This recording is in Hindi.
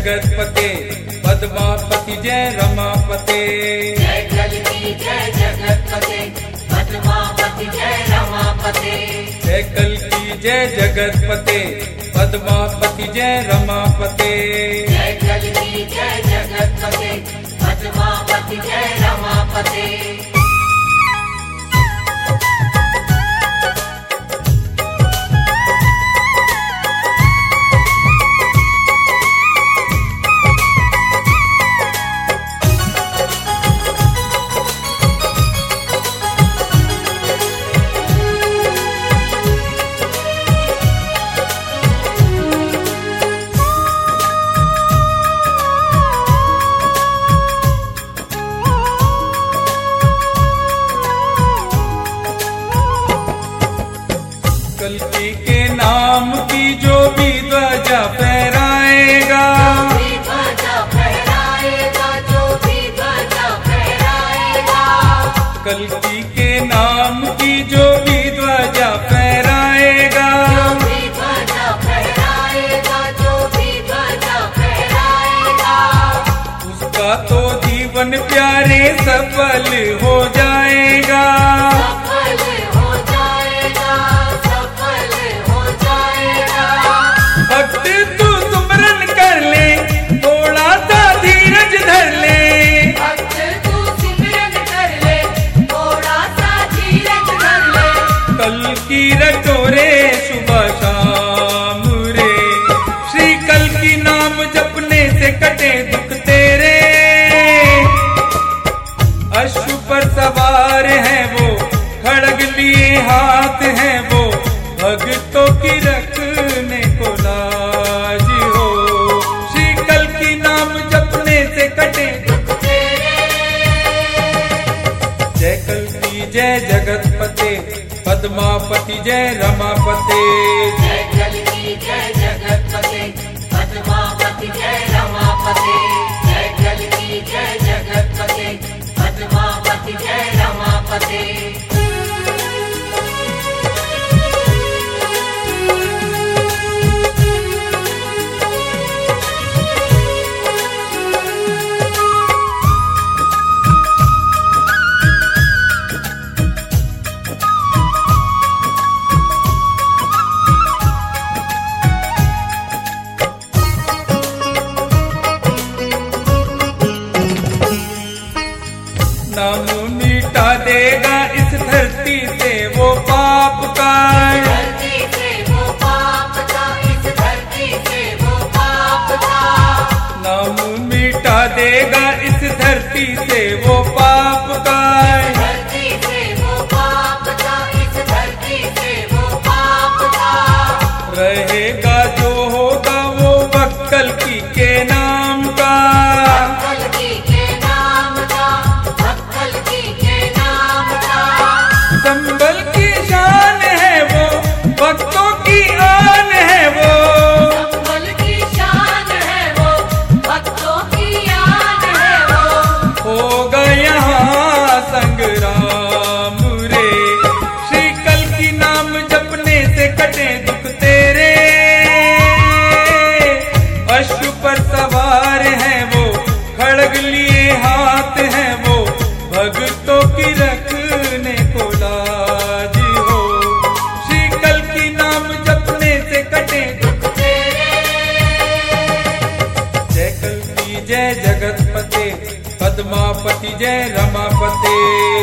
जगतपते, पद्मापति जय रमापते। जय कल्की जय जगतपते, पद्मापति जय रमापते। जय कल्की जय जगतपते, पद्मापति जय रमापते। जय कल्की जय जगतपते, पद्मापति जय रमापते। कल्की के नाम की जो भी ध्वजा फहराएगा, कल्की के नाम की जो भी ध्वजा फहराएगा, उसका तो जीवन प्यारे सफल हो जाएगा। भक्त तू सुमरन कर ले, थोड़ा सा धीरज धर ले। भक्त तू सिमरन कर ले, थोड़ा सा धीरज धर ले। कल की रटोरे सुबह शाम रे, श्री कल की नाम जपने से कटे दुख तेरे। अश्व पर सवार है वो, खड़ग लिए हाथ है वो, भक्तों की रखने को लाज हो। श्री कल की नाम जपने से कटे दुख तेरे। जय कल्की जय जगतपते, पद्मापति जय रमापते। जय कल्की जय जगतपते, पद्मापति जय रमापते। जय कल्की जय जगतपते, पद्मापति जय रमापते। नाम मिटा देगा इस धरती से वो पाप का, धरती से वो पाप का, इस धरती से वो पाप का। नाम मिटा देगा इस धरती से वो पाप का। धरती से वो पाप का, इस धरती से वो पाप का। रहेगा जो होगा वो बक्कल की के नाम का। कल्की के नाम का, कल्की के नाम का। संबल की शान है वो, भक्तों की आन है वो। संबल की शान है वो, भक्तों की आन है वो। होगा यहाँ संग्राम रे, श्री कल की नाम जपने से कटे दुख तेरे। अश्व पर सवार है वो, खड़ग लिए हाथ है वो, भक्तों की रखने को लाज हो। श्री कल की नाम जपने से कटे दुख तेरे। जय कल्की जय जगतपते, पद्मापति जय रमापते।